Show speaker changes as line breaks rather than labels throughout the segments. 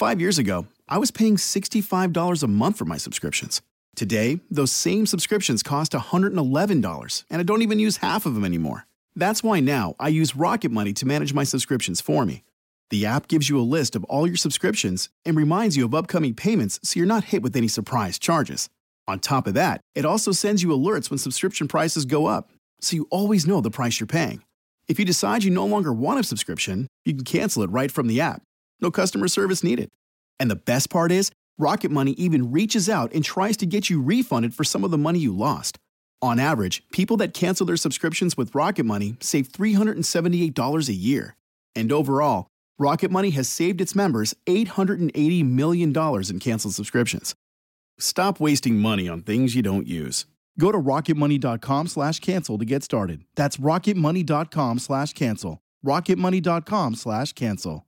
5 years ago, I was paying $65 a month for my subscriptions. Today, those same subscriptions cost $111, and I don't even use half of them anymore. That's why now I use Rocket Money to manage my subscriptions for me. The app gives you a list of all your subscriptions and reminds you of upcoming payments so you're not hit with any surprise charges. On top of that, it also sends you alerts when subscription prices go up, so you always know the price you're paying. If you decide you no longer want a subscription, you can cancel it right from the app. No customer service needed. And the best part is, Rocket Money even reaches out and tries to get you refunded for some of the money you lost. On average, people that cancel their subscriptions with Rocket Money save $378 a year. And overall, Rocket Money has saved its members $880 million in canceled subscriptions. Stop wasting money on things you don't use. Go to rocketmoney.com/cancel to get started. That's rocketmoney.com/cancel. rocketmoney.com/cancel.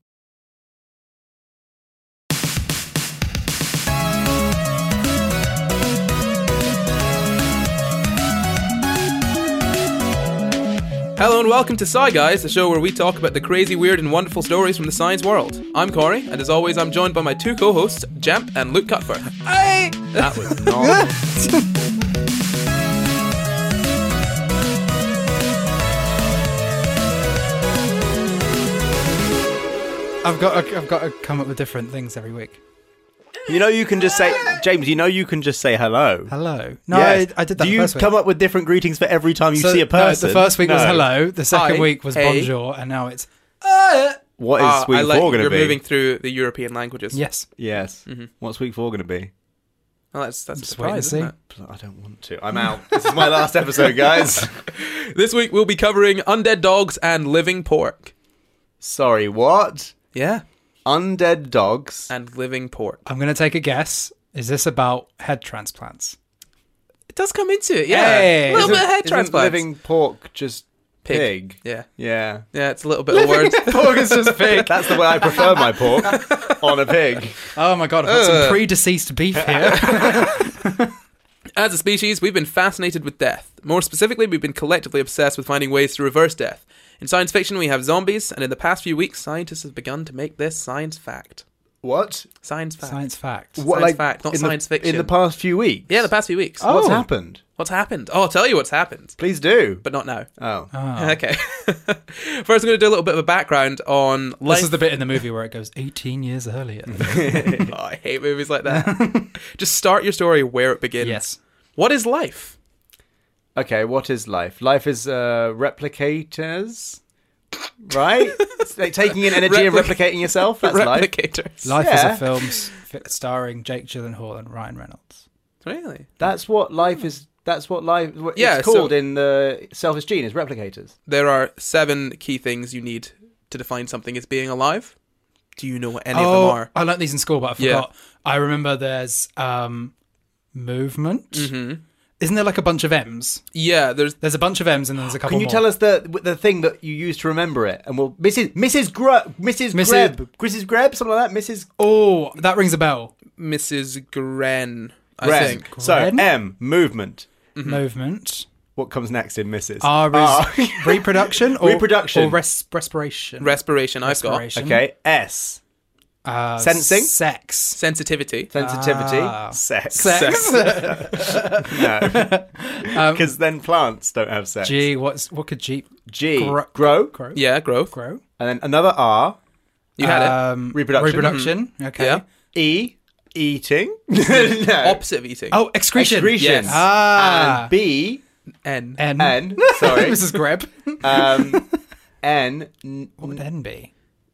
Hello and welcome to Sci Guys, the show where we talk about the crazy, weird and wonderful stories from the science world. I'm Corey, and as always I'm joined by my two co-hosts, Jamp and Luke Cutfer.
Hey!
That was not...
I've got to come up with different things every week.
You know, you can just say, James, you know you can just say hello.
Hello. No,
Yes.
I did that
Do
the
you
first week.
come up with different greetings for every time you see a person?
No, the first week was
No.
hello, the second
Hi.
week was
Hey.
bonjour, and now it's...
What is week
I like
4 going to
you're
be?
moving through the European languages.
Yes.
Yes. What's week 4 going to be?
Well, that's a
Just wait and
surprise,
see.
isn't it?
I don't want to. I'm out. This is my last episode, guys.
This week we'll be covering undead dogs and living pork.
Sorry, what?
Yeah,
Undead dogs.
and living pork.
I'm going to take a guess. Is this about head transplants?
It does come into it, yeah.
Hey.
A little bit of head
Isn't
transplants.
living pork just pig?
Yeah.
Yeah.
Yeah, it's a little bit of words.
Pork is just pig. That's the way I prefer my pork. On a pig.
Oh my god, I've got some pre-deceased beef here.
As a species, we've been fascinated with death. More specifically, we've been collectively obsessed with finding ways to reverse death. In science fiction, we have zombies, and in the past few weeks, scientists have begun to make this science fact.
What?
Science fact.
Science fact.
What? Science fact, not
in
science fiction.
In the past few weeks?
Yeah, the past few weeks.
Oh.
What's happened?
What's happened? Oh, I'll tell you what's happened.
Please do.
But not now.
Oh.
Okay. First, I'm going to do a little bit of a background on life.
This is the bit in the movie where it goes 18 years earlier.
Oh, I hate movies like that. Just start your story where it begins.
Yes.
What is life?
Okay, what is life? Life is replicators, right? It's like taking in energy and replicating yourself. That's life.
Replicators.
Life is
Yeah.
a film starring Jake Gyllenhaal and Ryan Reynolds.
Really?
That's what life is. That's what life. What
Yeah,
it's called
so-
in the Selfish Gene is replicators.
There are 7 key things you need to define something as being alive. Do you know what any of them are?
I learnt these in school, but I
Yeah.
forgot. I remember there's movement. Mm-hmm. Isn't there like a bunch of M's?
Yeah,
There's a bunch of M's and then there's a couple
Can you
more.
tell us the thing that you use to remember it? And we'll Mrs. Greb, something like that. Mrs.
Oh, that rings a bell.
Mrs. Gren, I
Gren.
think.
So
Gren?
M, movement.
Movement.
What comes next in Mrs.
R is reproduction or
Reproduction.
or respiration.
Respiration, I've got.
Respiration.
Okay, S, Sensing?
Sex.
Sensitivity.
sensitivity,
Ah.
sex.
Sex.
No, because then plants don't have sex.
G. What could G?
G,
Grow.
grow,
Yeah, growth.
Grow.
and then another R,
You had it.
Reproduction.
Reproduction. Okay.
Yeah.
E, eating, no.
Opposite of eating.
Oh, excretion.
Excretion.
Yes.
Ah.
And B,
N.
N.
sorry,
Mrs. Greb.
N,
What would N be?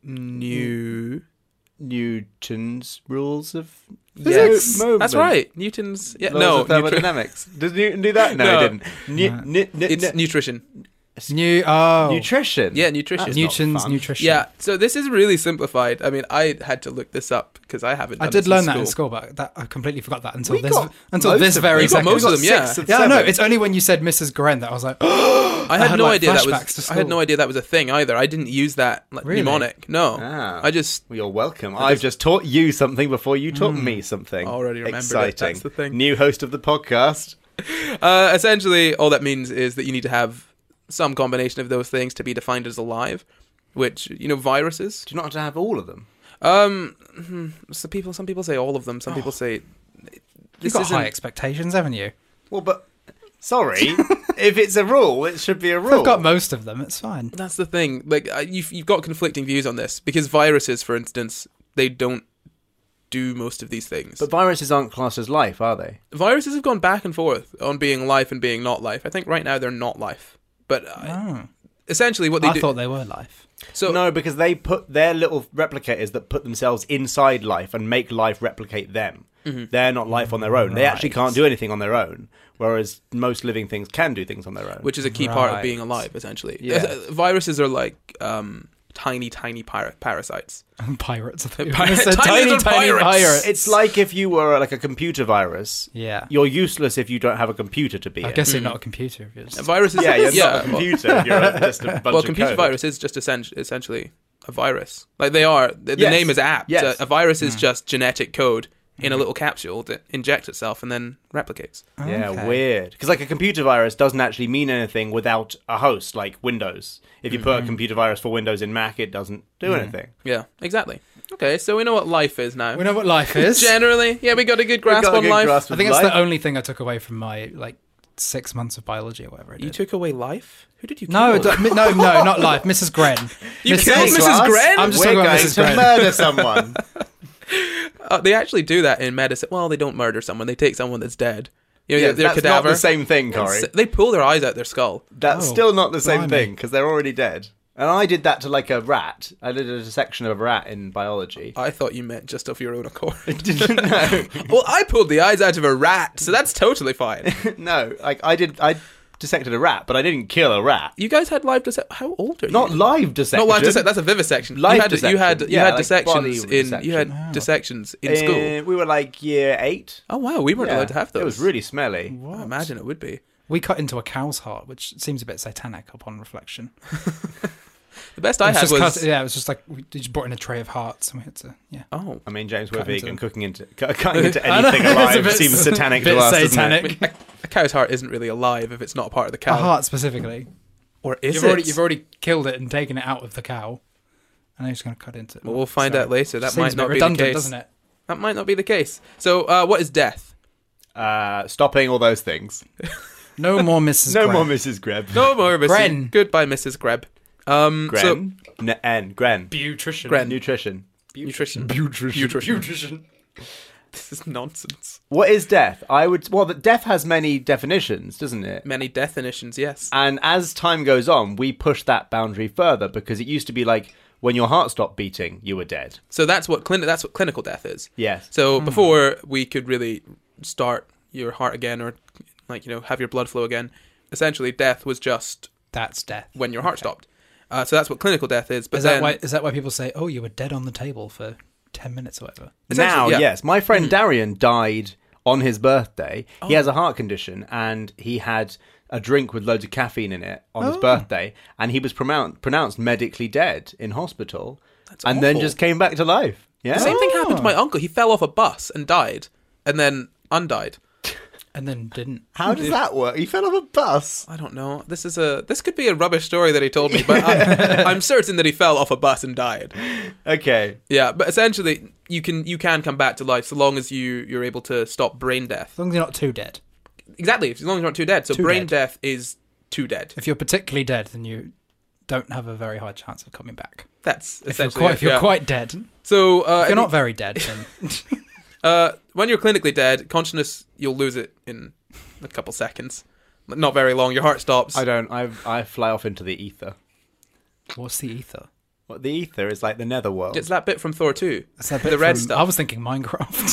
Newton's rules of
Yes.
movement.
That's right. Newton's... Yeah,
Laws
no.
of thermodynamics. Did Newton do that? No,
No.
he didn't.
It's nutrition.
Nutrition.
Yeah, nutrition.
That's
Newton's
not fun.
nutrition.
Yeah, so this is really simplified. I mean, I had to look this up because I haven't done
I did
this
learn
in
that in
school.
school, but I completely forgot that until
We
this
got
until
most
this
of
very
them. We got
second.
most of them, yeah.
6 and
Yeah, I
7.
know. It's only when you said Mrs. Gren that I was like,
I had
had,
no
like,
idea that
flashbacks to
was.
school.
I had no idea that was a thing either. I didn't use that
Really?
mnemonic. No,
Ah.
I just
Well, you're welcome. I've just taught you something before you taught me something.
Already remembered it.
Exciting.
That's the thing.
New host of the podcast.
essentially all that means is that you need to have some combination of those things to be defined as alive. Which viruses.
Do you not have to have all of them?
Some people say all of them. Some people say
You've got high expectations, haven't you?
Well, but sorry, if it's a rule, it should be a rule.
I've got most of them. It's fine.
That's the thing. Like you've got conflicting views on this because viruses, for instance, they don't do most of these things.
But viruses aren't classed as life, are they?
Viruses have gone back and forth on being life and being not life. I think right now they're not life. But essentially what they do...
I thought they were life.
So
no, because they put their little replicators that put themselves inside life and make life replicate them. Mm-hmm. They're not life on their own. They actually can't do anything on their own, whereas most living things can do things on their own.
Which is a key part of being alive, essentially.
Yeah.
Viruses are like tiny parasites.
Pirates.
Tiny
Tiny pirates.
It's like if you were like a computer virus.
Yeah.
You're useless if you don't have a computer to be
I guess you're not a computer. If you're just...
Viruses...
Yeah, you're not a computer. You're just a bunch of
computer
code.
virus is just essentially a virus. Like they are... The name is apt.
Yes.
A virus is just genetic code in a little capsule that injects itself and then replicates.
Yeah, weird. Because like a computer virus doesn't actually mean anything without a host, like Windows. If you put a computer virus for Windows in Mac, it doesn't do anything.
Yeah, exactly. Okay, so we know what life is now.
We know what life is.
Generally, yeah, we got a good grasp on life.
I think that's the only thing I took away from my 6 months of biology or whatever I did.
You took away life? Who did you kill?
No, not life. Mrs. Gren.
You killed Mrs. Gren?
I'm just
We're
talking about
going
Mrs.
to
Gren.
murder someone.
They actually do that in medicine. Well, they don't murder someone. They take someone that's dead. You know, their
that's
cadaver.
not the same thing, Corey.
They pull their eyes out their skull.
That's still not the same
blimey.
thing, because they're already dead. And I did that to like a rat. I did a dissection of a rat in biology.
I thought you meant just of your own accord.
No.
Well, I pulled the eyes out of a rat, so that's totally fine.
No, like I dissected a rat, but I didn't kill a rat.
You guys had live dissection. How old are you?
Not live dissection.
Not live dissection. That's a vivisection.
Live
You had
dissection. Yeah, like
dissections
body
in.
dissection.
You had dissections in school.
We were like year 8.
Oh wow, we weren't allowed to have those.
It was really smelly.
I imagine it would be.
We cut into a cow's heart, which seems a bit satanic upon reflection.
The best I had was
it was just like we just brought in a tray of hearts and we had to
oh.
I mean, James, we're
Cut into
vegan.
them.
Cutting into
I know,
anything
it's a
alive
bit
seems satanic
bit
to us,
satanic.
doesn't it?
A cow's heart isn't really alive if it's not a part of the
A
cow.
heart specifically.
Or is
You've already killed it and taken it out of the cow, and you're just going to cut into it.
Well, we'll find out later. That
Seems
might
a bit
not be the
redundant,
case.
doesn't it?
That might not be the case. So, what is death?
Stopping all those things.
No more Mrs.
No
Grant.
more Mrs. Greb.
No more Mrs.
Gren.
Goodbye, Mrs. Greb.
Gren. Gren.
Nutrition.
Gren.
Nutrition.
Nutrition.
Nutrition.
This is nonsense.
What is death? Death has many definitions, doesn't it?
Many definitions, yes.
And as time goes on, we push that boundary further, because it used to be like when your heart stopped beating, you were dead.
So that's what clinical death is.
Yes.
So before we could really start your heart again, or have your blood flow again, essentially death was just
That's death.
when your heart stopped. So that's what clinical death is. But
Is that why people say, "Oh, you were dead on the table for 10 minutes or whatever"?
Now,
yeah.
yes. My friend Darian died on his birthday. He has a heart condition, and he had a drink with loads of caffeine in it on his birthday, and he was pronounced medically dead in hospital, and then
awful.
just came back to life. Yeah.
The same thing happened to my uncle. He fell off a bus and died, and then undied.
And then didn't.
How does that work? He fell off a bus.
I don't know. This could be a rubbish story that he told me, but I'm certain that he fell off a bus and died.
Okay.
Yeah, but essentially, you can come back to life so long as you're able to stop brain death.
As long as you're not too dead.
Exactly, as long as you're not too dead. So
Too
brain
dead.
death is too dead.
If you're particularly dead, then you don't have a very high chance of coming back.
That's
If you're
essentially
quite, quite dead,
So
if you're not very dead, then
when you're clinically dead, consciousness, you'll lose it in a couple seconds. Not very long. Your heart stops.
I don't. I fly off into the ether.
what's the ether?
What, the ether is like the netherworld.
It's that bit from Thor 2.
That's that bit
The red
from-
stuff.
I was thinking Minecraft.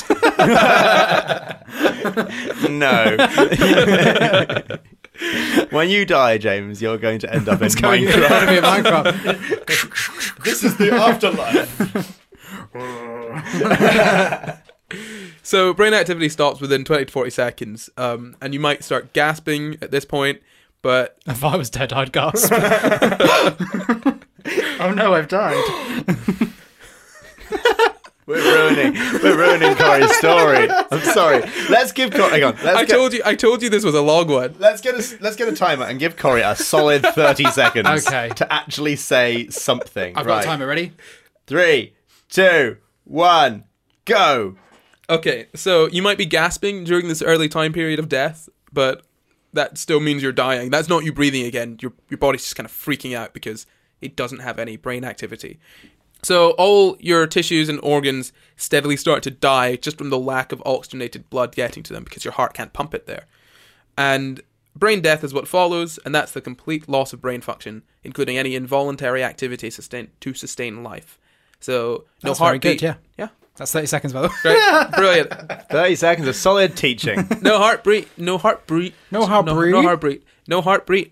No. When you die, James, you're going to end up in
It's going to
Minecraft.
be Minecraft.
This is the afterlife.
So brain activity stops within 20 to 40 seconds, and you might start gasping at this point, but
If I was dead, I'd gasp. Oh no, I've died.
We're ruining Corey's story. I'm sorry. Let's give Corey. Hang on.
I told you this was a long one.
Let's get a timer and give Corey a solid 30 seconds.
Okay.
To actually say something.
I've
right.
got a timer ready.
3, 2, 1, go.
Okay, so you might be gasping during this early time period of death, but that still means you're dying. That's not you breathing again. Your body's just kind of freaking out because it doesn't have any brain activity. So all your tissues and organs steadily start to die just from the lack of oxygenated blood getting to them because your heart can't pump it there. And brain death is what follows, and that's the complete loss of brain function, including any involuntary activity to sustain life. So no
That's very
heartbeat.
good, yeah.
Yeah.
That's 30 seconds, by the way.
Great. Brilliant.
30 seconds of solid teaching.
No heartbeat. No heartbeat.
No heartbeat.
No heartbeat. No heartbeat.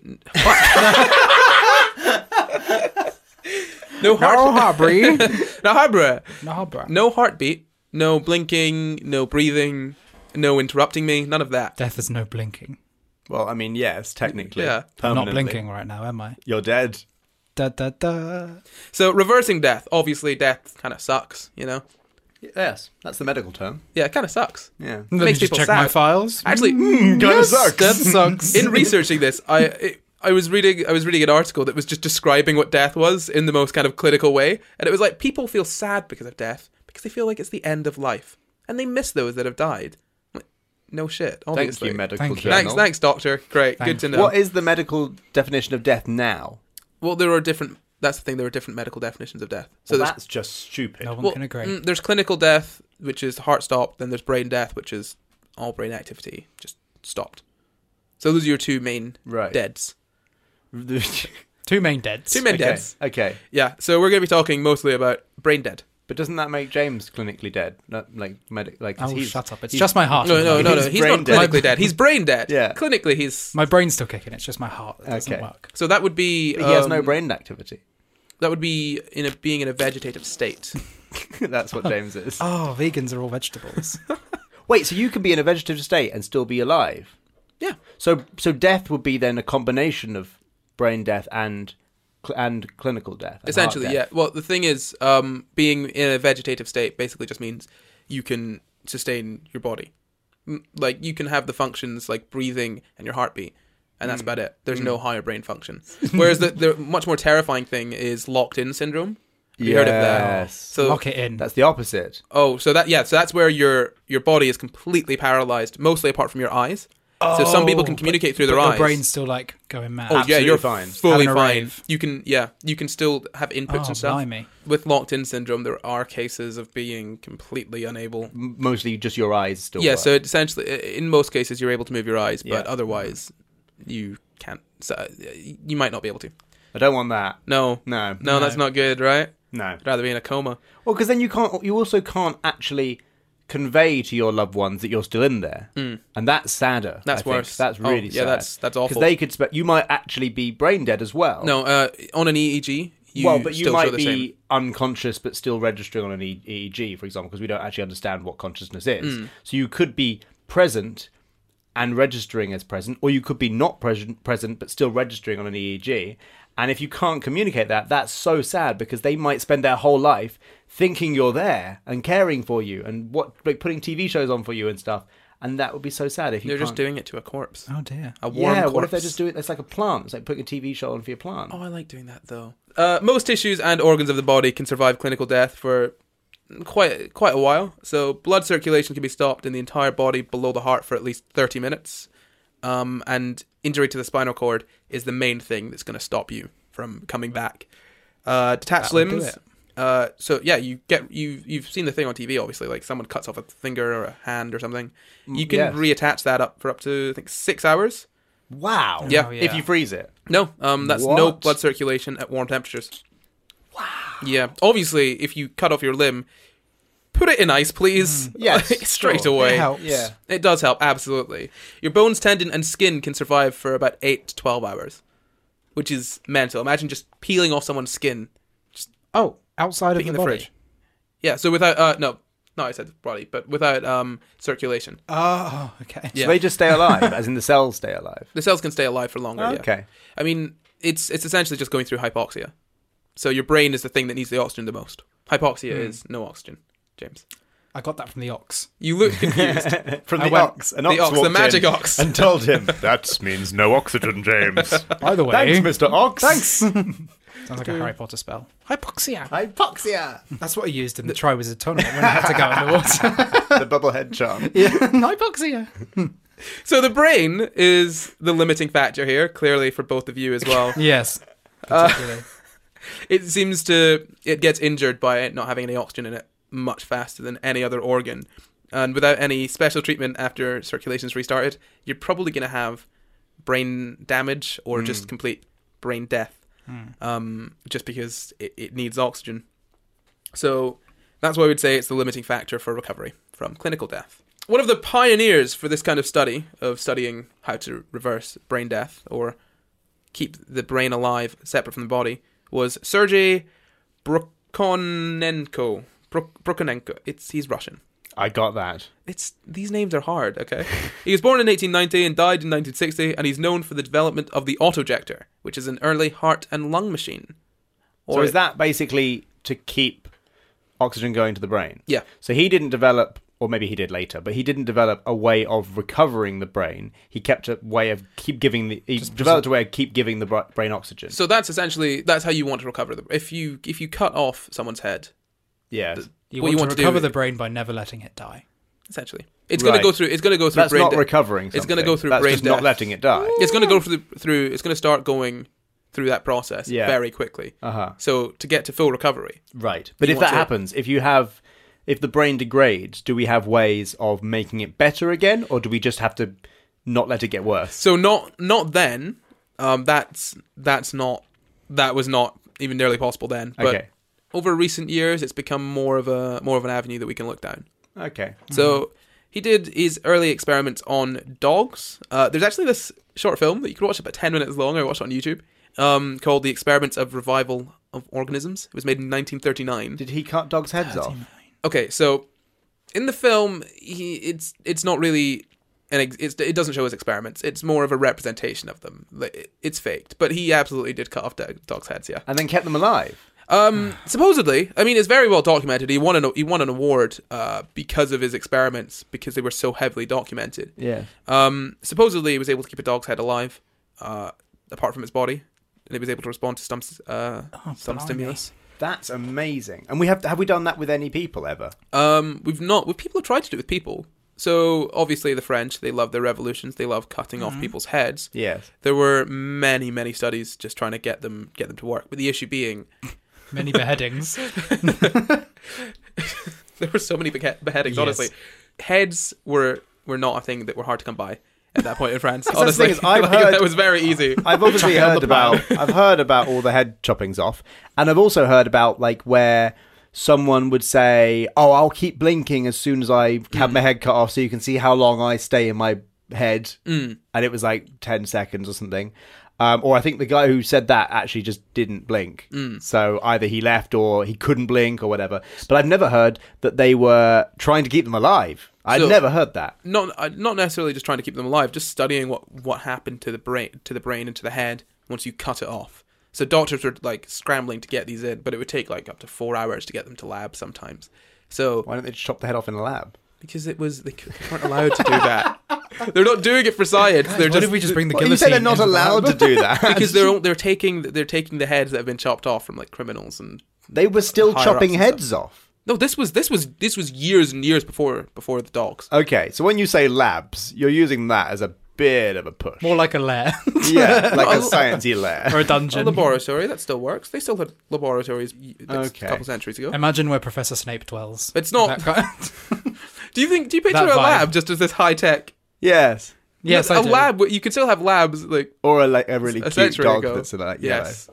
No
heartbeat.
No heartbeat.
No heartbeat.
No heartbeat. No blinking. No breathing. No interrupting me. None of that.
Death is no blinking.
Well, I mean, yes, technically.
Yeah.
I'm not
Permanently.
blinking right now, am I?
You're dead.
Da da da.
So reversing death. Obviously, death kind of sucks. You know.
Yes, that's the medical term.
Yeah, it kind of sucks.
Yeah.
Let me
Makes
just
people
check
sad.
my files.
Actually,
Kinda sucks.
That sucks.
in researching this, I was reading an article that was just describing what death was in the most kind of clinical way, and it was like people feel sad because of death because they feel like it's the end of life, and they miss those that have died. I'm like, no shit. Obviously.
Thank you, medical
Thank you.
journal.
Thanks, doctor. Great,
Thanks.
good to know.
What is the medical definition of death now?
Well, there are different. That's the thing. There are different medical definitions of death. So
Well,
there's
that's just stupid.
No one
well,
can agree.
there's clinical death, which is heart stopped. Then there's brain death, which is all brain activity just stopped. So those are your two main
Right.
deads.
Two main deads.
Two main
Okay.
deads.
Okay.
Yeah. So we're going to be talking mostly about brain dead.
But doesn't that make James clinically dead? Not like like 'cause
Oh,
he's,
shut up. It's
he's-
just my heart.
No.
He's
He's
brain
not
dead.
clinically dead. He's brain dead.
Yeah.
Clinically, he's.
My brain's still kicking. It's just my heart that doesn't
Okay.
work.
So that would be.
He has no brain activity.
That would be being in a vegetative state.
That's what James is.
Oh, vegans are all vegetables.
Wait, so you can be in a vegetative state and still be alive?
Yeah.
So death would be then a combination of brain death and clinical death. and
Essentially,
heart
yeah.
death.
Well, the thing is, being in a vegetative state basically just means you can sustain your body. Like, you can have the functions like breathing and your heartbeat, and that's about it. There's no higher brain function. Whereas the much more terrifying thing is locked-in syndrome. Have you heard of that?
Yes.
So,
Lock it in.
That's the opposite.
so that's where your body is completely paralyzed, mostly apart from your eyes. So some people can communicate through their
but
eyes.
your brain's still like going mad.
Oh yeah,
Absolutely
you're
fine.
fully
Having a
fine.
rave.
You can still have inputs
Oh,
and stuff.
blimey.
With locked-in syndrome, there are cases of being completely unable.
Mostly just your eyes still
Yeah,
work.
so essentially, in most cases, you're able to move your eyes, but
Yeah.
otherwise, you can't. So, you might not be able to.
I don't want that.
No,
No.
that's not good, right?
No.
I'd rather be in a coma.
Well, because then you also can't actually convey to your loved ones that you're still in there, and that's sadder.
That's
I think.
worse.
That's
Oh,
really
yeah,
sad.
that's awful.
Because they could, you might actually be brain dead as well.
No, on an EEG, you
but you
still show
might
the
be
same.
unconscious but still registering on an EEG, for example, because we don't actually understand what consciousness is.
Mm.
So you could be present and registering as present, or you could be not present but still registering on an EEG. And if you can't communicate that, that's so sad because they might spend their whole life thinking you're there and caring for you and putting TV shows on for you and stuff. And that would be so sad if you
They're
can't.
just doing it to a corpse.
Oh dear.
A warm
Yeah,
corpse.
what if they're just doing it? It's like a plant. It's like putting a TV show on for your plant.
Oh, I like doing that though. Most tissues and organs of the body can survive clinical death for quite a while. So blood circulation can be stopped in the entire body below the heart for at least 30 minutes. And injury to the spinal cord is the main thing that's going to stop you from coming back. Detached
That would do
limbs.
it.
So yeah, you've seen the thing on TV, obviously, like someone cuts off a finger or a hand or something. You can
yes.
reattach that up for up to I think 6 hours.
Wow.
Yeah.
Oh, yeah.
If you freeze it.
No, that's no
What?
blood circulation at warm temperatures. Wow. Yeah, obviously, if you cut off your limb, put it in ice, please.
Yes,
Like, straight
sure.
away.
It helps.
Yeah.
It does help, absolutely. Your bones, tendon, and skin can survive for about 8 to 12 hours, which is mental. Imagine just peeling off someone's skin.
Oh, outside of
Put
the
in the
body.
fridge. Yeah, so without no, I said body, but without circulation.
Oh, okay.
Yeah.
So they just stay alive, as in the cells stay alive.
The cells can stay alive for longer. Yeah.
Okay.
I mean, it's essentially just going through hypoxia. So your brain is the thing that needs the oxygen the most. Hypoxia is no oxygen, James.
I got that from the ox.
You look confused.
From
I
the
went-
ox. An
the
ox
ox, the
walked
magic
in
ox.
and told him, that means no oxygen, James.
By the way,
Thanks, Mr. Ox.
Thanks. Sounds like a Harry Potter spell. Hypoxia.
Hypoxia.
That's what I used in the Triwizard tournament when I had to go underwater.
The bubblehead charm.
Yeah, hypoxia.
So the brain is the limiting factor here, clearly for both of you as well.
Yes. Particularly.
It gets injured by it not having any oxygen in it much faster than any other organ. And without any special treatment after circulation's restarted, you're probably going to have brain damage or just complete brain death, just because it needs oxygen. So that's why I would say it's the limiting factor for recovery from clinical death. One of the pioneers for this kind of study, of studying how to reverse brain death or keep the brain alive separate from the body, was Sergei Brukhonenko. He's Russian.
I got that.
These names are hard, okay? He was born in 1890 and died in 1960, and he's known for the development of the autojector, which is an early heart and lung machine.
So is that basically to keep oxygen going to the brain?
Yeah.
So he didn't develop, or maybe he did later, but he didn't develop a way of recovering the brain. He kept a way of keep giving the brain oxygen.
So that's how you want to recover if you cut off someone's head.
Yeah.
You want to recover the brain by never letting it die.
Essentially, it's going to go through. It's going to go through.
That's
brain
not recovering.
It's going to go through
That's
brain
just
death.
not letting it die.
It's going to go through. It's going to start going through that process very quickly. So to get to full recovery,
right? But if that happens, if the brain degrades, do we have ways of making it better again, or do we just have to not let it get worse?
So not then. That was not even nearly possible then. But
Okay.
over recent years, it's become more of an avenue that we can look down.
Okay.
So he did his early experiments on dogs. There's actually this short film that you can watch, about 10 minutes long. I watched it on YouTube, called The Experiments of Revival of Organisms. It was made in 1939.
Did he cut dogs' heads off?
Okay, so in the film, it's not really it doesn't show his experiments. It's more of a representation of them. It's faked, but he absolutely did cut off dogs' heads. Yeah,
and then kept them alive.
Supposedly, I mean, it's very well documented. He won an award because of his experiments, because they were so heavily documented.
Yeah.
Supposedly, he was able to keep a dog's head alive, apart from its body, and it was able to respond to some stimulus.
That's amazing. And have we done that with any people ever?
We've not. People have tried to do it with people. So obviously, the French, they love their revolutions. They love cutting off people's heads.
Yes.
There were many, many studies just trying to get them to work. But the issue being.
Many beheadings.
There were so many beheadings,
Yes.
honestly. Heads were not a thing that were hard to come by at that point in France.
That's
honestly,
the thing is, I've heard
that was very easy.
I've obviously heard about all the head choppings off, and I've also heard about like where someone would say, "Oh, I'll keep blinking as soon as I have my head cut off, so you can see how long I stay in my head," and it was like 10 seconds or something. Or I think the guy who said that actually just didn't blink. So either he left or he couldn't blink or whatever. But I've never heard that they were trying to keep them alive. I'd never heard that.
Not necessarily just trying to keep them alive, just studying what happened to the brain and to the head once you cut it off. So doctors were like scrambling to get these in, but it would take like up to 4 hours to get them to lab sometimes. So
Why don't they just chop the head off in a lab?
Because they weren't allowed to do that. They're not doing it for science. They're
What if we just bring the
Well,
guillotine?
you said they're not
into the
allowed
lab?
to do that.
because they're taking the heads that have been chopped off from like criminals and
They were still
higher
chopping
ups and
heads
stuff.
off.
No, this was years and years before the dogs.
Okay, so when you say labs, you're using that as a bit of a push.
More like a lair
Yeah, like a sciencey lair.
or a
A
dungeon.
laboratory that still works. They still had laboratories a
Okay.
couple centuries ago.
Imagine where Professor Snape dwells.
It's not.
That kind-
Do you picture
That
a
vibe.
lab just as this high tech?
Yes.
Yes,
a
I do.
lab. You could still have labs like
Or a really
a
cute
century
dog
ago.
that's like
Yes.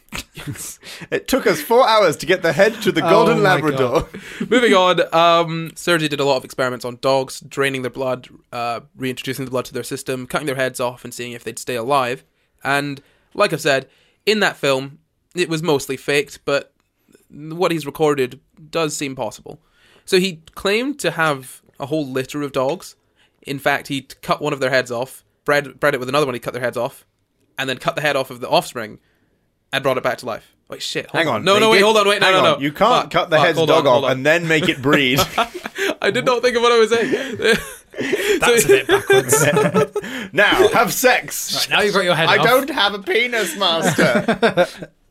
It took us 4 hours to get the head to the golden
my
Labrador.
Moving on, Sergei did a lot of experiments on dogs, draining their blood, reintroducing the blood to their system, cutting their heads off and seeing if they'd stay alive. And like I've said, in that film, it was mostly faked, but what he's recorded does seem possible. So he claimed to have a whole litter of dogs. In fact, he cut one of their heads off, bred it with another one, he cut their heads off, and then cut the head off of the offspring and brought it back to life. Wait, shit.
Hang on.
No, wait, hold on. Wait,
Hang
no.
on. You can't cut the head's
hold
dog
on, hold
off
on.
and then make it breed.
I did not think of what I was saying.
That's a bit backwards.
Now, have sex.
Right, now you've got your head
I
off.
don't have a penis, master.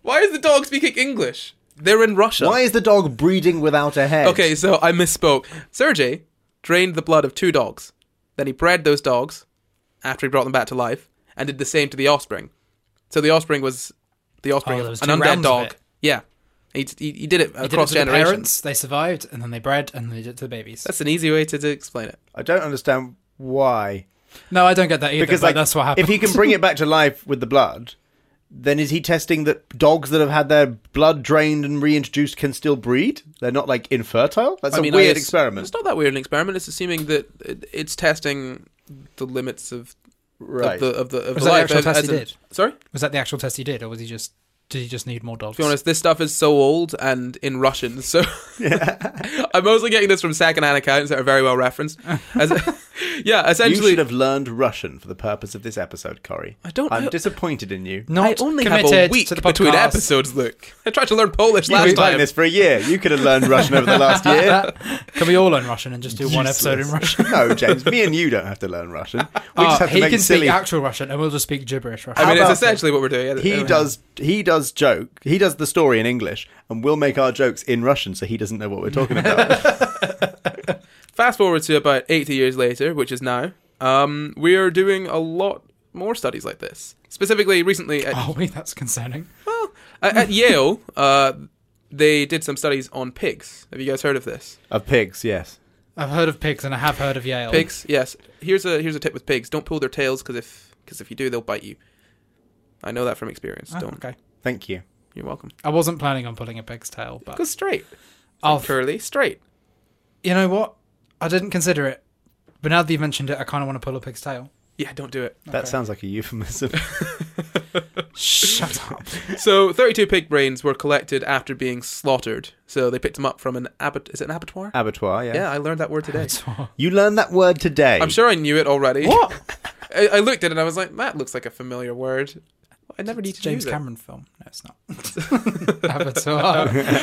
Why is the dog speaking English? They're in Russia.
Why is the dog breeding without a head?
Okay, so I misspoke. Sergei drained the blood of 2 dogs. Then he bred those dogs after he brought them back to life and did the same to the offspring. So the offspring was
there
of
was
an
2
undead
rounds of
dog.
it.
Yeah. He did it
He did it
across
to the
generations.
parents, they survived, and then they bred, and they did it to the babies.
That's an easy way to explain it.
I don't understand why.
No, I don't get that either,
Because
but that's what happened.
if he can bring it back to life with the blood, then is he testing that dogs that have had their blood drained and reintroduced can still breed? They're not like infertile? That's a weird experiment.
It's not that weird an experiment. It's assuming that it's testing the limits of
Right.
of the
Was that the
life.
actual test he did?
Sorry?
Was that the actual test he did, or did he just need more dogs?
To be honest, this stuff is so old and in Russian, so I'm mostly getting this from second-hand accounts that are very well referenced.
You
Essentially,
should have learned Russian for the purpose of this episode, Corey. I'm disappointed in you.
Not
I only have a
committed
week
to the
between
podcast.
episodes, Luke. I tried to learn Polish
You've
last
been playing
time.
this for a year. You could have learned Russian over the last year.
Can we all learn Russian and just do one episode in Russian?
No, James, me and you don't have to learn Russian. We just have to
He
make
can
silly.
speak actual Russian, and we'll just speak gibberish Russian.
I mean, it's
about-
essentially what we're doing.
He does joke. He does the story in English, and we'll make our jokes in Russian, so he doesn't know what we're talking about.
Fast forward to about 80 years later, which is now, we are doing a lot more studies like this. Specifically, recently
That's concerning.
at Yale, they did some studies on pigs. Have you guys heard of this?
Of pigs, yes.
I've heard of pigs, and I have heard of Yale.
Pigs, yes. Here's a tip with pigs: don't pull their tails, because if you do, they'll bite you. I know that from experience.
Oh,
Don't.
okay.
Thank you.
You're welcome.
I wasn't planning on pulling a pig's tail, but
Go straight.
I'll
Curly, straight.
You know what? I didn't consider it, but now that you've mentioned it, I kind of want to pull a pig's tail.
Yeah, don't do it.
That sounds like a euphemism.
Shut up.
So, 32 pig brains were collected after being slaughtered. So they picked them up from an is it an abattoir?
Abattoir, yeah.
Yeah, I learned that word today.
You learned that word today.
I'm sure I knew it already.
What?
I looked at it and I was like, that looks like a familiar word. I never need to
James
use
Cameron film. No, it's not. Avatar.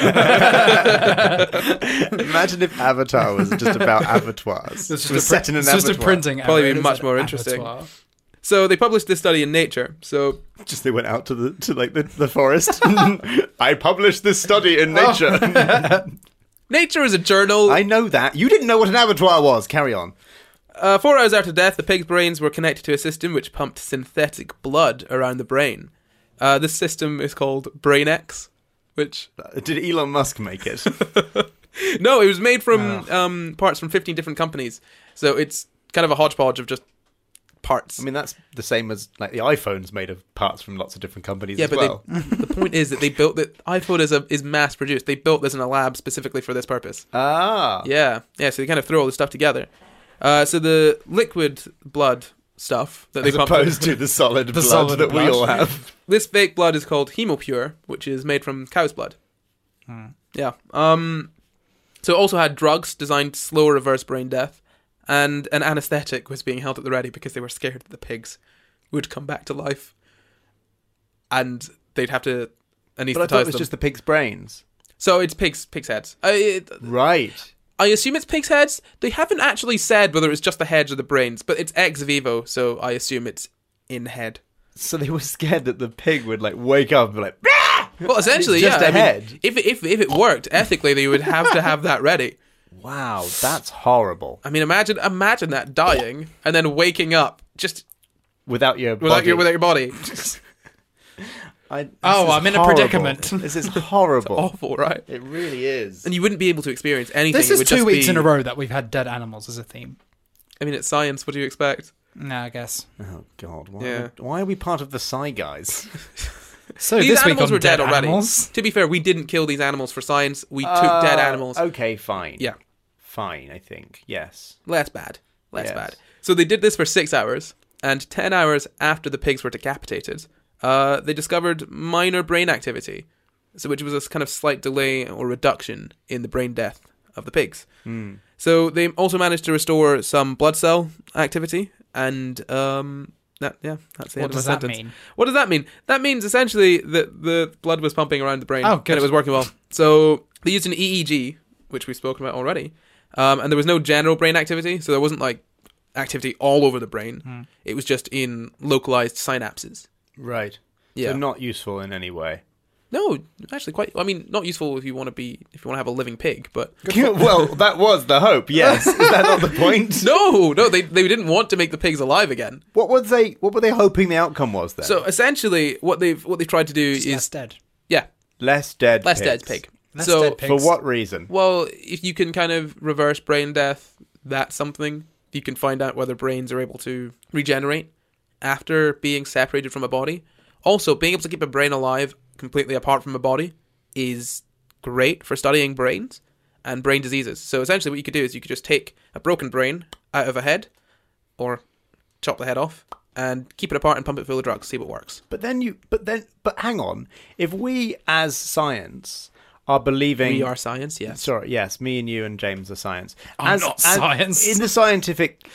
Imagine if Avatar was just about abattoirs.
It's
It was set in an
it's just a
abattoir.
printing error.
Probably be
It is
much
an
more interesting.
abattoir.
So they published this study in Nature. So
Just they went out to the forest. I published this study in
Oh.
Nature.
Nature is a journal.
I know that. You didn't know what an abattoir was. Carry on.
4 hours after death, the pig's brains were connected to a system which pumped synthetic blood around the brain. This system is called BrainX, which...
Did Elon Musk make it?
No, it was made from parts from 15 different companies. So it's kind of a hodgepodge of just parts.
I mean, that's the same as like the iPhone's made of parts from lots of different companies
Yeah,
as
but
well.
the point is that they built that iPhone is mass produced. They built this in a lab specifically for this purpose.
Ah.
Yeah. So they kind of throw all this stuff together. So the liquid blood stuff that they
As
pump,
opposed to the solid blood
solid
that we
blood.
all have.
this fake blood is called Hemopure, which is made from cow's blood. Yeah. So it also had drugs designed to slow or reverse brain death, and an anesthetic was being held at the ready because they were scared that the pigs would come back to life, and they'd have to anesthetize
But I thought it was
them.
just the pig's brains.
So it's pigs' heads.
Right.
I assume it's pigs' heads. They haven't actually said whether it's just the heads or the brains, but it's ex vivo, so I assume it's in head.
So they were scared that the pig would like wake up and be like, "Bah!"
Well, essentially,
It's just
yeah.
a head.
If it worked ethically, they would have to have that ready.
Wow, that's horrible.
I mean, imagine that dying and then waking up just
Without your
without
body.
your body.
I'm in a predicament.
This is horrible.
Awful, right?
It really is.
And you wouldn't be able to experience anything.
This
It
is
would
2
just
weeks
be-
in a row that we've had dead animals as a theme.
I mean, it's science. What do you expect?
No, I guess.
Oh God,
Yeah.
why are we part of the Psy guys?
So
These
this week
animals
on
were dead
dead
already.
animals.
To be fair, we didn't kill these animals for science. We took dead animals.
Okay, fine.
Yeah.
Fine, I think. Yes.
Less bad.
Yes.
So they did this for 6 hours, and 10 hours after the pigs were decapitated, they discovered minor brain activity, so which was a kind of slight delay or reduction in the brain death of the pigs. So they also managed to restore some blood cell activity, and that's the
What
end of my
does that
sentence.
mean?
What does that mean? That means essentially that the blood was pumping around the brain,
Oh, good.
and it was working well. So they used an EEG, which we've spoken about already, and there was no general brain activity, so there wasn't like activity all over the brain. It was just in localized synapses.
Right.
Yeah.
So not useful in any way.
No, actually, quite. I mean, not useful if you want to have a living pig, but
Well, that was the hope. Yes, is that not the point?
no, they didn't want to make the pigs alive again.
What were they hoping the outcome was then?
So essentially, what they've tried to do
Just
is
less dead.
yeah,
less dead
less
pigs.
dead pig.
Less
So
dead pigs.
For what reason?
well, if you can kind of reverse brain death, that's something. You can find out whether brains are able to regenerate after being separated from a body. Also, being able to keep a brain alive completely apart from a body is great for studying brains and brain diseases. So essentially what you could do is you could just take a broken brain out of a head or chop the head off and keep it apart and pump it full of drugs, see what works.
But hang on. If we as science are believing
We are science, yes.
Sorry, yes, me and you and James are science.
I'm not science.
In the scientific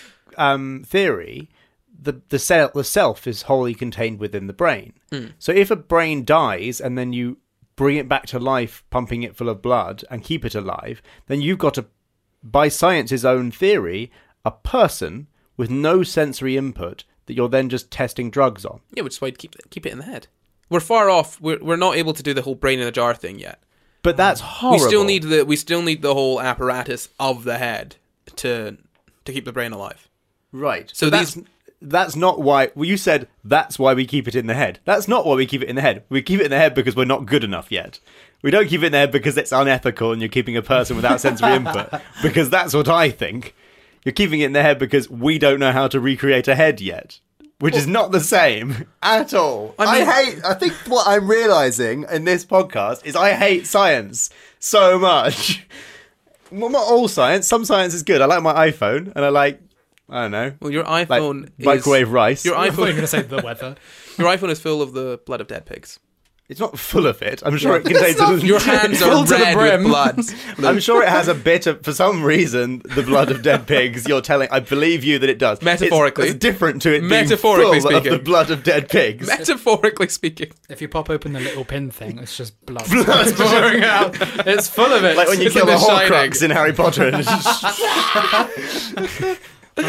theory, the self is wholly contained within the brain. So if a brain dies and then you bring it back to life, pumping it full of blood and keep it alive, then you've got by science's own theory, a person with no sensory input that you're then just testing drugs on.
Yeah, which is why you keep it in the head. We're far off. We're not able to do the whole brain in a jar thing yet.
But that's horrible.
We still need the whole apparatus of the head to keep the brain alive.
Right.
So
that's not why. Well, you said that's why we keep it in the head. That's not why we keep it in the head. We keep it in the head because we're not good enough yet. We don't keep it in the head because it's unethical and you're keeping a person without sensory input. Because that's what I think. You're keeping it in the head because we don't know how to recreate a head yet. Which is not the same at all. I think what I'm realising in this podcast is I hate science so much. Well, not all science. Some science is good. I like my iPhone and I don't know.
Well, your iPhone is...
microwave rice.
Your
I thought you were
iPhone,
going to say the weather.
your iPhone is full of the blood of dead pigs.
It's not full of it. I'm sure it contains...
Your hands are
Full to the
red
brim.
with blood.
I'm sure it has a bit of... For some reason, the blood of dead pigs, you're telling... I believe you that it does.
Metaphorically.
It's different to it
Metaphorically
being full
speaking.
of the blood of dead pigs.
Metaphorically speaking.
If you pop open the little pin thing, it's just blood. It's pouring out. It's full of it.
Like when you
It's
kill
like
the
The Shining.
Horcrux in Harry Potter. And it's just...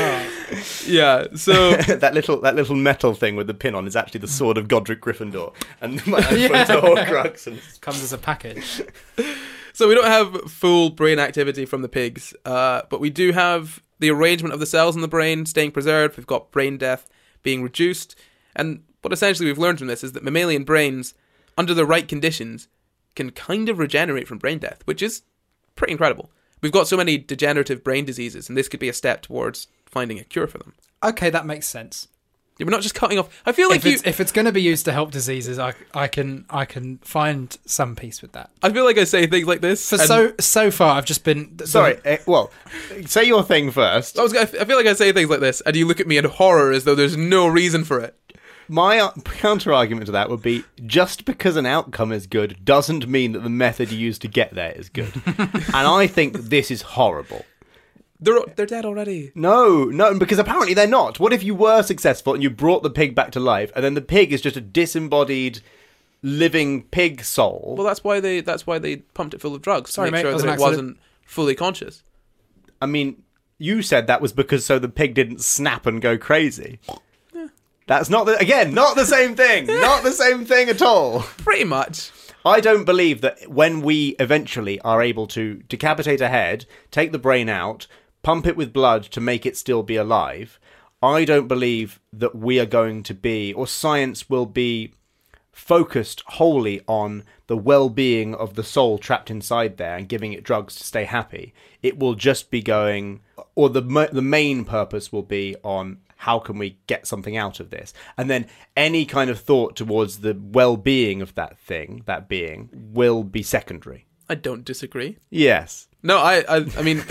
Yeah, so...
that little metal thing with the pin on is actually the sword of Godric Gryffindor. And my iPhone's a Horcrux. And...
Comes as a package.
So we don't have full brain activity from the pigs, but we do have the arrangement of the cells in the brain staying preserved. We've got brain death being reduced. And what essentially we've learned from this is that mammalian brains, under the right conditions, can kind of regenerate from brain death, which is pretty incredible. We've got so many degenerative brain diseases, and this could be a step towards finding a cure for them.
Okay, that makes sense.
Yeah, we're not just cutting off... I feel like
If it's going to be used to help diseases, I can find some peace with that.
I feel like I say things like this.
For
and
so far, I've just been
Sorry, well, say your thing first.
I feel like I say things like this, and you look at me in horror as though there's no reason for it.
My counter-argument to that would be, just because an outcome is good doesn't mean that the method you use to get there is good. And I think this is horrible.
They're dead already.
No, because apparently they're not. What if you were successful and you brought the pig back to life, and then the pig is just a disembodied, living pig soul?
Well, that's why they pumped it full of drugs
Sorry,
to make
mate,
sure
that was
that
an
it
accident.
wasn't fully conscious.
I mean, you said that was because so the pig didn't snap and go crazy. That's not the same thing. Not the same thing at all.
Pretty much.
I don't believe that when we eventually are able to decapitate a head, take the brain out, pump it with blood to make it still be alive, I don't believe that we are going to be, or science will be, focused wholly on the well-being of the soul trapped inside there and giving it drugs to stay happy. It will just be going, or the main purpose will be on how can we get something out of this? And then any kind of thought towards the well-being of that thing, that being, will be secondary.
I don't disagree.
Yes.
No, I mean,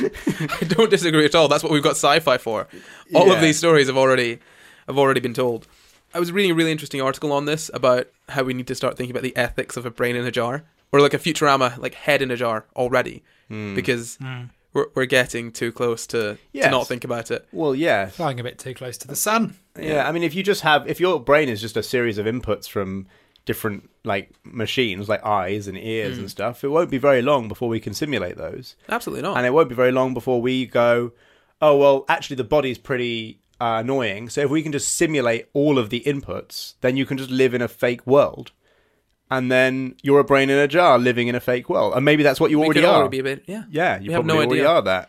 I don't disagree at all. That's what we've got sci-fi for. All of these stories have already been told. I was reading a really interesting article on this about how we need to start thinking about the ethics of a brain in a jar, or like a Futurama, like head in a jar already, because we're getting too close to not think about it.
Well, yeah.
flying a bit too close to the sun.
Yeah, I mean, if your brain is just a series of inputs from different like machines, like eyes and ears and stuff, it won't be very long before we can simulate those.
Absolutely not.
And it won't be very long before we go, oh, well, actually the body's pretty annoying, so if we can just simulate all of the inputs, then you can just live in a fake world. and then you're a brain in a jar living in a fake world. And maybe that's what you
We
already
could
are.
already be a bit, yeah.
Yeah, you
We have
probably
no
already
idea.
are that.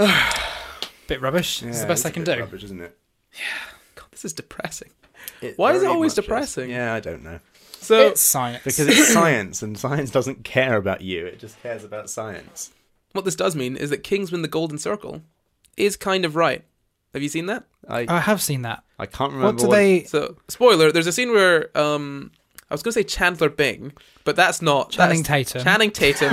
Bit rubbish. It's the best I can do.
Rubbish, isn't it?
God, this is depressing. Why is it
very
always
much is.
depressing?
Yeah, I don't know.
So,
It's science.
Because it's science, and science doesn't care about you. It just cares about science.
what this does mean is that Kingsman: The Golden Circle is kind of right. Have you seen that?
I
have seen that.
can't remember
What do they...
So, spoiler, there's a scene where, I was going to say Chandler Bing, but that's not...
Channing
that's
Tatum.
Channing Tatum.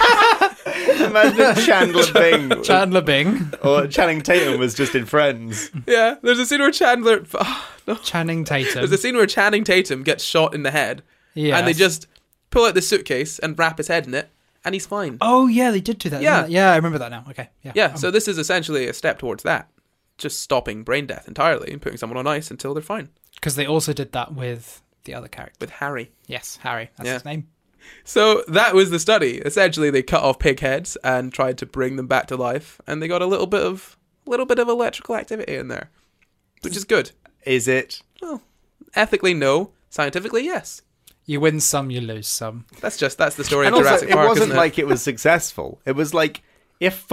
Imagine Chandler Bing.
Chandler Bing.
Or Channing Tatum was just in Friends.
Yeah, there's a scene where Chandler... Oh, no.
Channing Tatum.
There's a scene where Channing Tatum gets shot in the head,
Yes.
and they just pull out the suitcase and wrap his head in it, and he's fine.
Oh, yeah, they did do that.
Yeah.
didn't they? Yeah, I remember that now. Okay. Yeah.
Yeah, so this is essentially a step towards that. Just stopping brain death entirely and putting someone on ice until they're fine.
Because they also did that with the other character.
With Harry.
Yes, Harry. That's
Yeah.
his name.
So that was the study. Essentially, they cut off pig heads and tried to bring them back to life, and they got a little bit of electrical activity in there, which is good.
Is it?
Well, ethically, no. Scientifically, yes.
You win some, you lose some.
That's the story
And
of
also,
Jurassic
it
Park.
wasn't
isn't it?
like it was successful. It was like if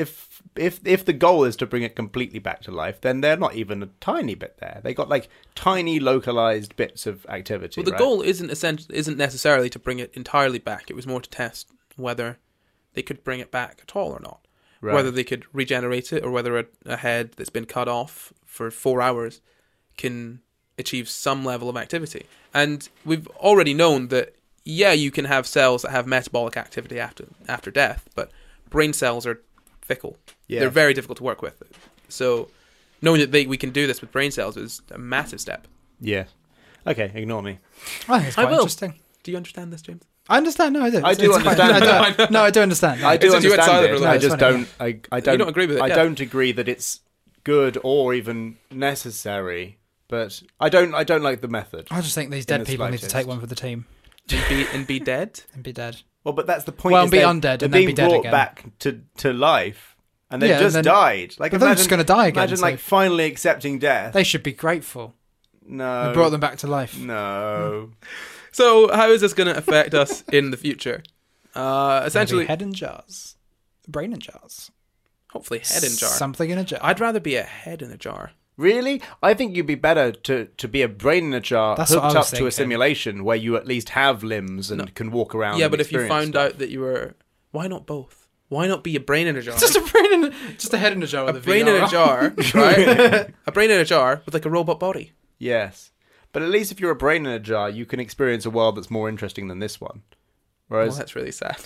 the goal is to bring it completely back to life, then they're not even a tiny bit there. They got like tiny localized bits of activity.
Well, the
right?
goal isn't necessarily to bring it entirely back. It was more to test whether they could bring it back at all or not.
Right.
Whether they could regenerate it, or whether a head that's been cut off for 4 hours can achieve some level of activity. And we've already known that, yeah, you can have cells that have metabolic activity after death, but brain cells are fickle.
Yeah.
They're very difficult to work with. So knowing that we can do this with brain cells is a massive step.
Yeah. Okay, ignore me.
I think it's
I
quite
will.
interesting.
Do you understand this, James?
I understand. No, I do.
I do understand that.
No, I do understand.
I do
It's just you went
understand
silent
it.
for a
I
little
just
bit.
don't. I don't.
You don't agree with it,
I
yeah.
don't agree that it's good or even necessary. But I don't like the method.
I just think these
In
dead
the
people need to
slightest.
take one for the team
And be dead?
and be dead.
Well, but that's the point.
Well,
is
and be
they're-
undead
They're
and then
being
be dead
brought
again.
back to life, and they've
Yeah, and
just
then-
died. Like,
but they're just gonna die again,
Imagine
so-
like finally accepting death.
They should be grateful.
No,
We brought them back to life.
No.
So how is this going to affect us in the future? Essentially,
Maybe head in jars, brain in jars,
hopefully head in jar.
something in a jar.
I'd rather be a head in a jar.
Really? I think you'd be better to be a brain in a jar
That's what I
hooked
was
up to a
thinking.
simulation where you at least have limbs and can walk around.
Yeah,
and
but if you
experience
found
stuff.
out that you were... Why not both? Why not be a brain in a jar?
Just a brain in, just a head in a jar with
a
a
brain
VR.
in a jar, right? A brain in a jar with like a robot body.
Yes. But at least if you're a brain in a jar, you can experience a world that's more interesting than this one.
Well,
Whereas,
that's really sad.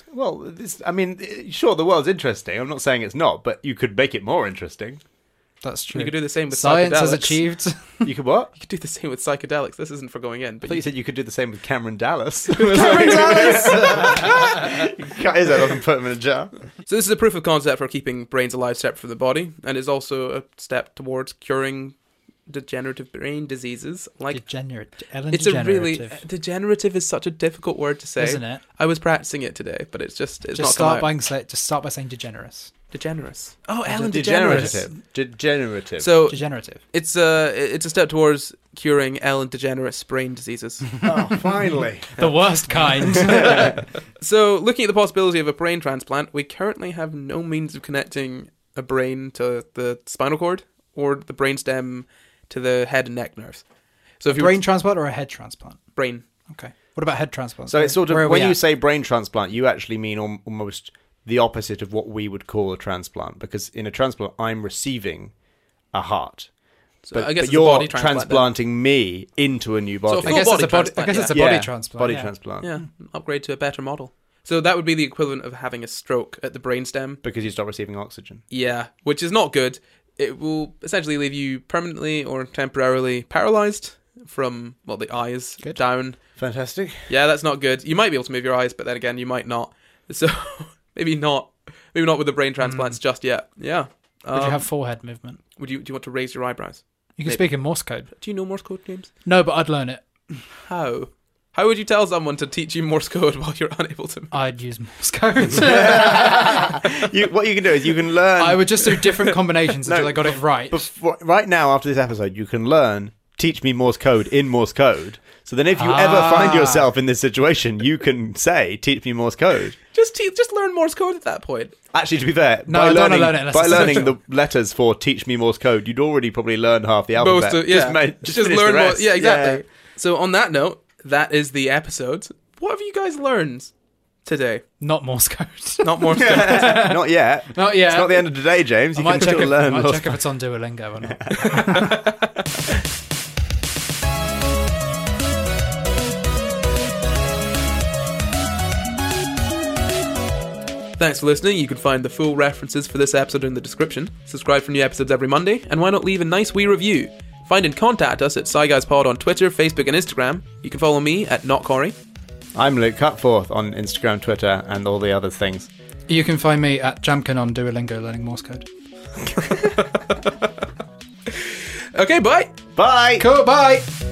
sure, the world's interesting. I'm not saying it's not, but you could make it more interesting.
That's true.
You could do the same with
Science
psychedelics.
has achieved.
You could what?
You could do the same with psychedelics. This isn't for going in,
I
but
thought you said you could do the same with Cameron Dallas.
Cameron Dallas.
Cut his head off and put him in a jar.
So this is a proof of concept for keeping brains alive separate from the body, and it's also a step towards curing degenerative brain diseases. Like
Ellen
it's a really
degenerative,
degenerative is such a difficult word to say,
isn't it?
I was practicing it today, but it's
Just
not
start
come
by
out.
saying degenerous.
Degenerous. Oh, Ellen DeGeneres.
Degenerative.
So
Degenerative.
it's a step towards curing Ellen DeGeneres brain diseases.
Oh, finally.
The worst kind.
So looking at the possibility of a brain transplant, we currently have no means of connecting a brain to the spinal cord or the brainstem to the head and neck nerves. So if you
Brain transplant or a head transplant?
brain,
Okay. What about head transplant?
So it's sort
Where are
of,
we
when you
at?
say brain transplant, you actually mean almost the opposite of what we would call a transplant. Because in a transplant, I'm receiving a heart.
so
But,
I guess
but
it's a
you're
body transplant. then.
transplanting me into a new body.
So
I
full
guess
body
it's a body. I
transplant,
guess
yeah.
it's a body
Yeah,
transplant.
body
yeah.
transplant.
Yeah, upgrade to a better model. So that would be the equivalent of having a stroke at the brainstem.
Because you stop receiving oxygen.
Yeah, which is not good. It will essentially leave you permanently or temporarily paralyzed from, well, the eyes
Good.
down.
Fantastic.
Yeah, that's not good. You might be able to move your eyes, but then again, you might not. So maybe not with the brain transplants just yet. Yeah.
Would you have forehead movement?
Do you want to raise your eyebrows?
You can
Maybe.
speak in Morse code.
Do you know Morse code, James?
No, but I'd learn it.
How? How would you tell someone to teach you Morse code while you're unable to?
I'd use Morse code.
What you can do is you can learn.
I would just do different combinations until
No,
I got it right.
Right now, after this episode, you can learn. Teach me Morse code in Morse code, So then if you ever find yourself in this situation, you can say, teach me Morse code.
Just learn Morse code at that point.
Actually, to be fair,
No, I don't wanna learn it unless
by
it's
learning
essential.
the letters for teach me Morse code, you'd already probably learned half the alphabet. Just finish
learn
the rest.
more. Yeah, exactly. So on that note, that is the episode. What have you guys learned today?
Not Morse code.
Not Morse code.
Not yet.
Not yet.
It's not the end of the day, James.
I
You
might
can
check,
still
if,
learn.
I might
Morse
check if it's on Duolingo or not.
Thanks for listening. You can find the full references for this episode in the description. Subscribe for new episodes every Monday, and why not leave a nice wee review? Find and contact us at SciGuysPod on Twitter, Facebook, and Instagram. You can follow me at NotCorey.
I'm Luke Cutforth on Instagram, Twitter, and all the other things.
You can find me at Jamkin on Duolingo learning Morse code.
Okay, bye.
Bye.
Cool, bye.